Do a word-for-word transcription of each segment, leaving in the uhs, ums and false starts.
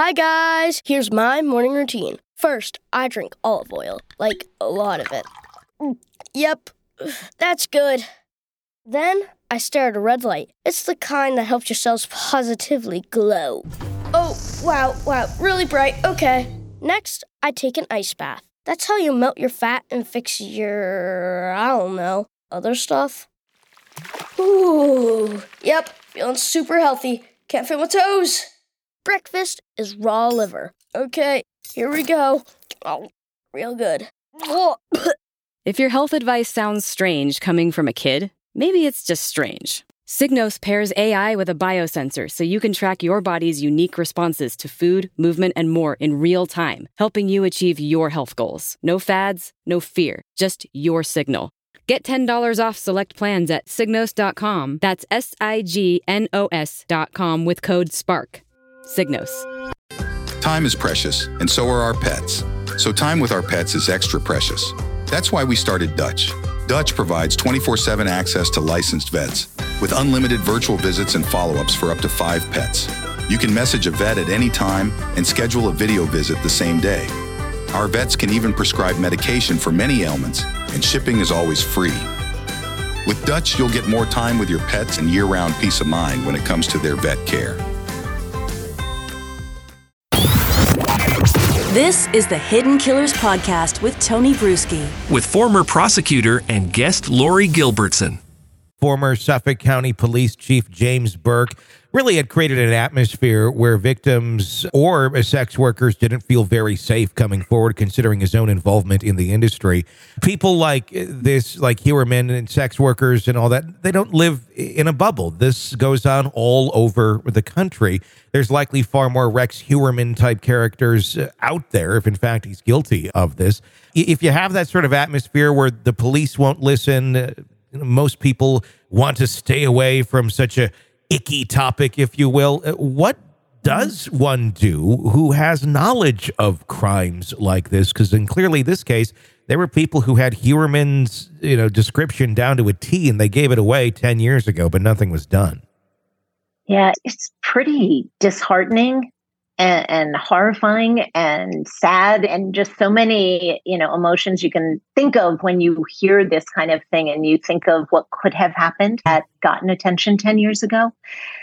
Hi guys, here's my morning routine. First, I drink olive oil, like a lot of it. Yep, that's good. Then, I stare at a red light. It's the kind that helps your cells positively glow. Oh, wow, wow, really bright, okay. Next, I take an ice bath. That's how you melt your fat and fix your, I don't know, other stuff. Ooh, yep, feeling super healthy. Can't feel my toes. Breakfast is raw liver. Okay, here we go. Oh, real good. If your health advice sounds strange coming from a kid, maybe it's just strange. Signos pairs A I with a biosensor so you can track your body's unique responses to food, movement, and more in real time, helping you achieve your health goals. No fads, no fear, just your signal. Get ten dollars off select plans at signos dot com. That's S I G N O S dot com with code SPARK. Signos. Time is precious, and so are our pets. So time with our pets is extra precious. That's why we started Dutch. Dutch provides twenty-four seven access to licensed vets with unlimited virtual visits and follow-ups for up to five pets. You can message a vet at any time and schedule a video visit the same day. Our vets can even prescribe medication for many ailments, and shipping is always free. With Dutch, you'll get more time with your pets and year-round peace of mind when it comes to their vet care. This is the Hidden Killers Podcast with Tony Bruschi. With former prosecutor and guest Lori Gilbertson. Former Suffolk County Police Chief James Burke really had created an atmosphere where victims or sex workers didn't feel very safe coming forward, considering his own involvement in the industry. People like this, like Hewerman and sex workers and all that, they don't live in a bubble. This goes on all over the country. There's likely far more Rex Hewerman type characters out there, if in fact he's guilty of this. If you have that sort of atmosphere where the police won't listen, most people want to stay away from such a icky topic, if you will. What does one do who has knowledge of crimes like this? Because in clearly this case, there were people who had Hewerman's, you know, description down to a T, and they gave it away ten years ago, but nothing was done. Yeah, it's pretty disheartening and, and horrifying and sad, and just so many, you know, emotions you can think of when you hear this kind of thing and you think of what could have happened had gotten attention ten years ago.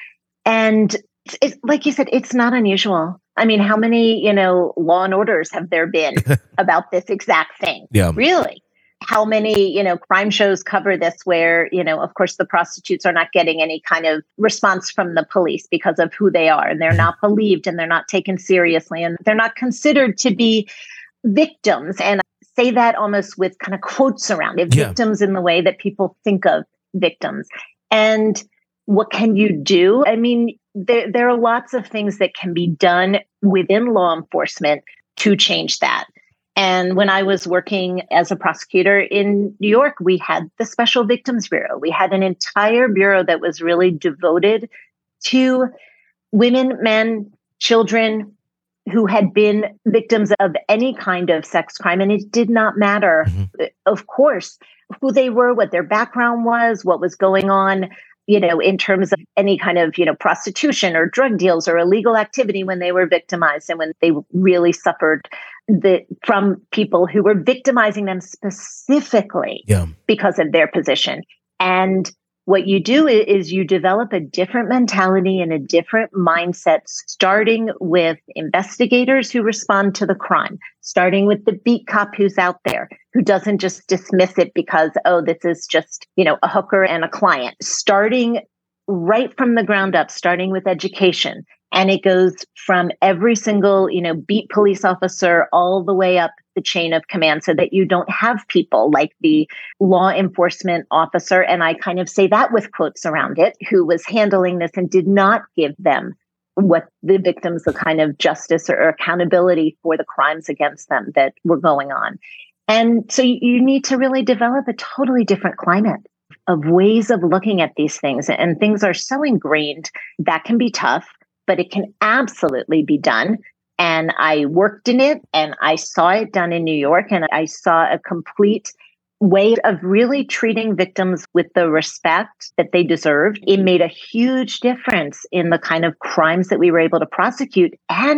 And it's, like you said, it's not unusual. I mean, how many, you know, Law and Orders have there been about this exact thing? Yeah. Really? How many, you know, crime shows cover this where, you know, of course, the prostitutes are not getting any kind of response from the police because of who they are, and they're not believed, and they're not taken seriously, and they're not considered to be victims. And I say that almost with kind of quotes around it, yeah. Victims in the way that people think of victims. And what can you do? I mean, there, there are lots of things that can be done within law enforcement to change that. And when I was working as a prosecutor in New York, we had the Special Victims Bureau. We had an entire bureau that was really devoted to women, men, children who had been victims of any kind of sex crime. And it did not matter, mm-hmm. of course, who they were, what their background was, what was going on, you know, in terms of any kind of, you know, prostitution or drug deals or illegal activity when they were victimized and when they really suffered the from people who were victimizing them specifically yeah. because of their position. And what you do is you develop a different mentality and a different mindset, starting with investigators who respond to the crime, starting with the beat cop who's out there, who doesn't just dismiss it because, oh, this is just, you know, a hooker and a client, starting right from the ground up, starting with education. And it goes from every single, you know, beat police officer all the way up the chain of command, so that you don't have people like the law enforcement officer, and I kind of say that with quotes around it, who was handling this and did not give them what the victims the kind of justice or, or accountability for the crimes against them that were going on. And so you, you need to really develop a totally different climate of ways of looking at these things. And things are so ingrained that can be tough, but it can absolutely be done. And I worked in it, and I saw it done in New York, and I saw a complete way of really treating victims with the respect that they deserved. It made a huge difference in the kind of crimes that we were able to prosecute. And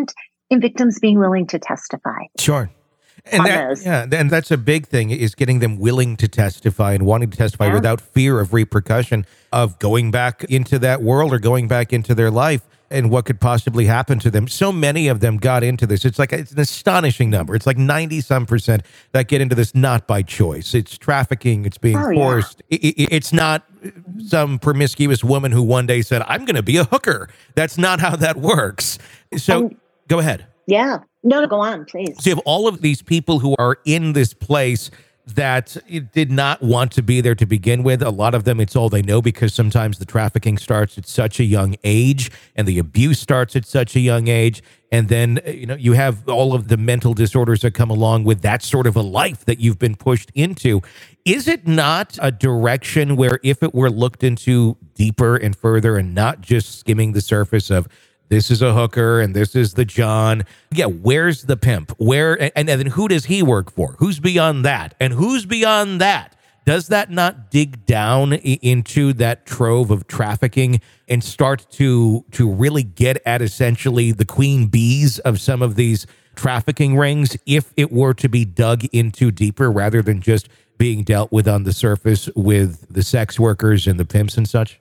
in victims being willing to testify. Sure. And that, yeah, and that's a big thing, is getting them willing to testify and wanting to testify yeah. without fear of repercussion of going back into that world or going back into their life and what could possibly happen to them. So many of them got into this. It's like, it's an astonishing number. It's like ninety some percent that get into this not by choice. It's trafficking. It's being oh, forced. Yeah. It, it, it's not some promiscuous woman who one day said, I'm going to be a hooker. That's not how that works. So um, go ahead. Yeah. No, no, go on, please. So you have all of these people who are in this place that did not want to be there to begin with. A lot of them, it's all they know, because sometimes the trafficking starts at such a young age and the abuse starts at such a young age. And then, you know, you have all of the mental disorders that come along with that sort of a life that you've been pushed into. Is it not a direction where, if it were looked into deeper and further and not just skimming the surface of, this is a hooker and this is the John. Yeah, where's the pimp? Where and, and then who does he work for? Who's beyond that? And who's beyond that? Does that not dig down into that trove of trafficking and start to to really get at essentially the queen bees of some of these trafficking rings, if it were to be dug into deeper rather than just being dealt with on the surface with the sex workers and the pimps and such?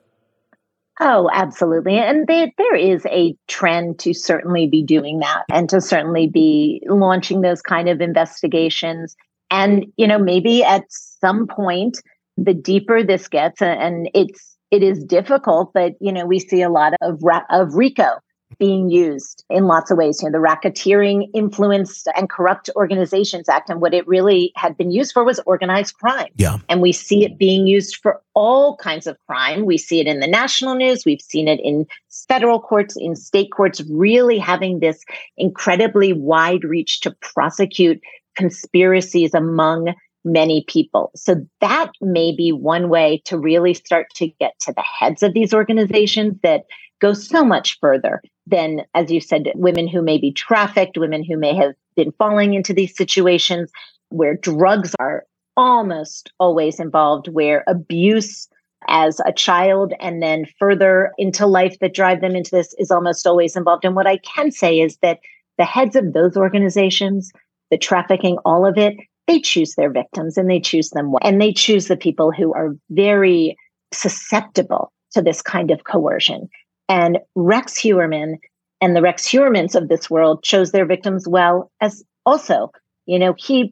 Oh, absolutely. And there, there is a trend to certainly be doing that and to certainly be launching those kind of investigations. And, you know, maybe at some point, the deeper this gets, and it's, it is difficult, but, you know, we see a lot of, of RICO being used in lots of ways. You know, the Racketeering Influenced and Corrupt Organizations Act, and what it really had been used for was organized crime. Yeah. And we see it being used for all kinds of crime. We see it in the national news. We've seen it in federal courts, in state courts, really having this incredibly wide reach to prosecute conspiracies among many people. So that may be one way to really start to get to the heads of these organizations that go so much further than, as you said, women who may be trafficked, women who may have been falling into these situations where drugs are almost always involved, where abuse as a child and then further into life that drive them into this is almost always involved. And what I can say is that the heads of those organizations, the trafficking, all of it, they choose their victims and they choose them well. And they choose the people who are very susceptible to this kind of coercion. And Rex Heuermann and the Rex Heuermanns of this world chose their victims well as also. You know, he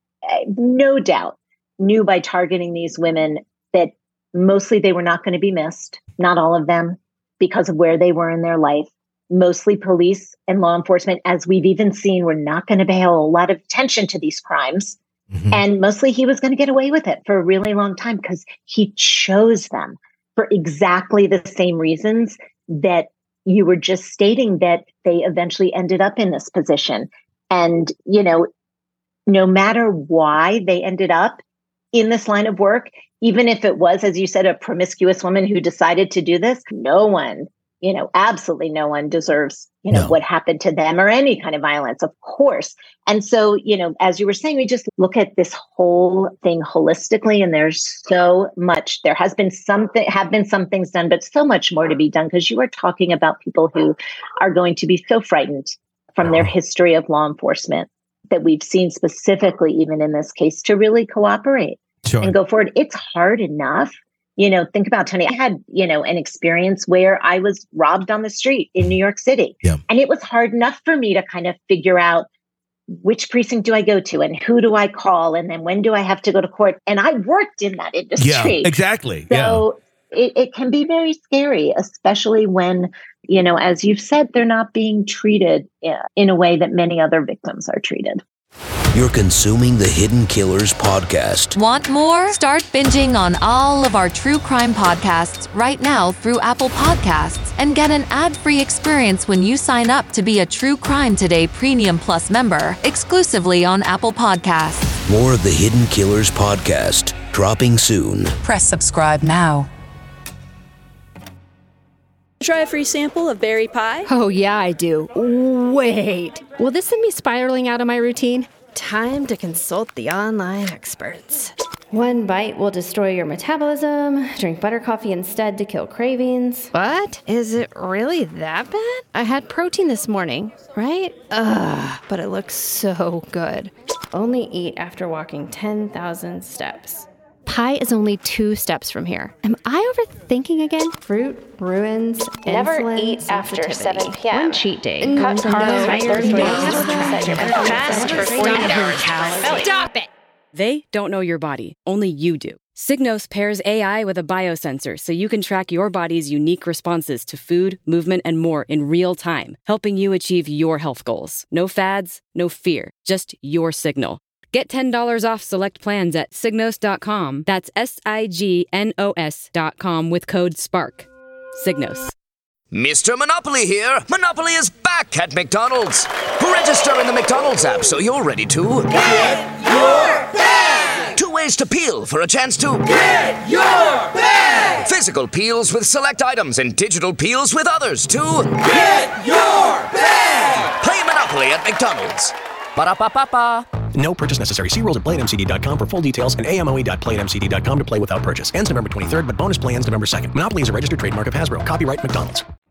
no doubt knew by targeting these women that mostly they were not going to be missed, not all of them, because of where they were in their life. Mostly police and law enforcement, as we've even seen, were not going to pay a lot of attention to these crimes. Mm-hmm. And mostly he was going to get away with it for a really long time because he chose them for exactly the same reasons that you were just stating, that they eventually ended up in this position. And, you know, no matter why they ended up in this line of work, even if it was, as you said, a promiscuous woman who decided to do this, no one, you know, absolutely no one deserves, you know, no. what happened to them or any kind of violence, of course. And so, you know, as you were saying, we just look at this whole thing holistically, and there's so much, there has been something, have been some things done, but so much more to be done, because you are talking about people who are going to be so frightened from their history of law enforcement that we've seen specifically, even in this case, to really cooperate sure. and go forward. It's hard enough. You know, think about, Tony, I had, you know, an experience where I was robbed on the street in New York City. Yeah. And it was hard enough for me to kind of figure out which precinct do I go to and who do I call? And then when do I have to go to court? And I worked in that industry. Yeah, exactly. So yeah. it, it can be very scary, especially when, you know, as you've said, they're not being treated in a way that many other victims are treated. You're consuming the Hidden Killers podcast. Want more? Start binging on all of our true crime podcasts right now through Apple Podcasts, and get an ad-free experience when you sign up to be a True Crime Today Premium Plus member, exclusively on Apple Podcasts. More of the Hidden Killers podcast, dropping soon. Press subscribe now. Try a free sample of berry pie? Oh, yeah, I do. Wait. Will this send me spiraling out of my routine? Time to consult the online experts. One bite will destroy your metabolism. Drink butter coffee instead to kill cravings. What? Is it really that bad? I had protein this morning, right? Ugh, but it looks so good. Only eat after walking ten thousand steps. Pi is only two steps from here. Am I overthinking again? Fruit ruins Never insulin eat after seven sensitivity. p.m. One cheat day. Cut Mm, carbs no, by thirty fast days. Fast for forty-eight hours. Stop it! They don't know your body, only you do. Signos pairs A I with a biosensor so you can track your body's unique responses to food, movement, and more in real time, helping you achieve your health goals. No fads, no fear, just your signal. Get ten dollars off select plans at signos dot com. That's S I G N O S dot com with code SPARK. Signos. Mister Monopoly here. Monopoly is back at McDonald's. Register in the McDonald's app so you're ready to get your bag. Two ways to peel for a chance to get your bag. Physical peels with select items and digital peels with others to get your bag. Play Monopoly at McDonald's. Ba-da-ba-ba-ba. No purchase necessary. See rules at play at M C D dot com for full details and A M O E dot play at M C D dot com to play without purchase. Ends November twenty-third, but bonus play ends November second. Monopoly is a registered trademark of Hasbro. Copyright McDonald's.